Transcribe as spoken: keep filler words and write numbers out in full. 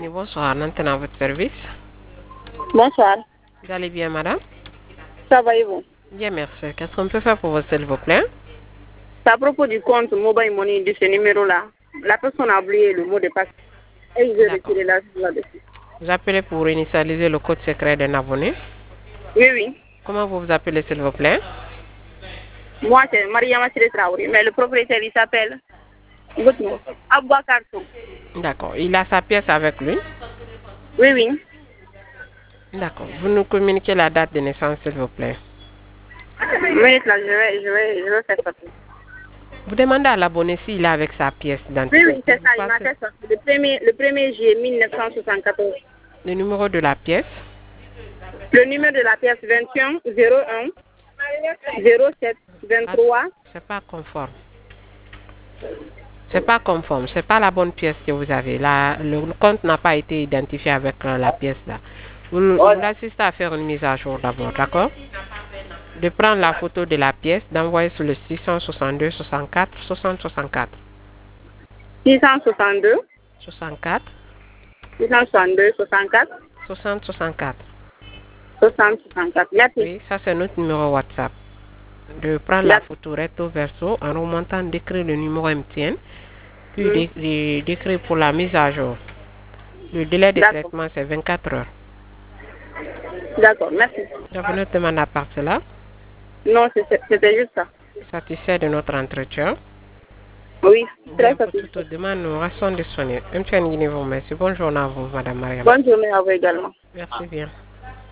bonsoir. Maintenant, à votre service. Bonsoir. Vous allez bien, madame? Ça va et vous? Bien, merci. Qu'est-ce qu'on peut faire pour vous, s'il vous plaît? C'est à propos du compte Mobile Money de ce numéro-là. La personne a oublié le mot de passe. Et je vais retirer l'argent là-dessus. Vous appelez pour initialiser le code secret d'un abonné? Oui, oui. Comment vous vous appelez, s'il vous plaît? Moi, c'est Maria Massire Traoré, mais le propriétaire, il s'appelle Abouakar Sow. D'accord. Il a sa pièce avec lui? Oui, oui. D'accord. Vous nous communiquez la date de naissance, s'il vous plaît. Oui, là, je vais, je vais, je vais faire ça. Vous demandez à l'abonné s'il est avec sa pièce d'identité. Oui, oui, c'est ça, il m'a fait ça. Le premier, le premier juillet mille neuf cent soixante-quatorze. Le numéro de la pièce? Le numéro de la pièce vingt et un zéro un zéro sept vingt-trois. C'est pas conforme. C'est pas conforme. C'est pas la bonne pièce que vous avez. La, le compte n'a pas été identifié avec euh, la pièce là. Vous, vous l'assistez à faire une mise à jour d'abord, d'accord? De prendre la photo de la pièce, d'envoyer sur le six cent soixante-deux soixante-quatre soixante soixante-quatre. six cent soixante-deux soixante-quatre. six cent soixante-deux soixante-quatre. soixante soixante-quatre. soixante soixante-quatre. Merci. Oui, ça c'est notre numéro WhatsApp. De prendre la photo recto verso en remontant, d'écrire le numéro M T N, puis mmh. d'écrire pour la mise à jour. Le délai de traitement c'est vingt-quatre heures. D'accord, merci. Donc, vous ne demandez à part cela? Non, c'était juste ça. Satisfait de notre entretien? Oui, très satisfait. Pour toute demande, nous restons disponibles. M T N Guinée vous remercie. Bonne journée à vous, madame Maria. Bonne journée à vous également. Merci bien.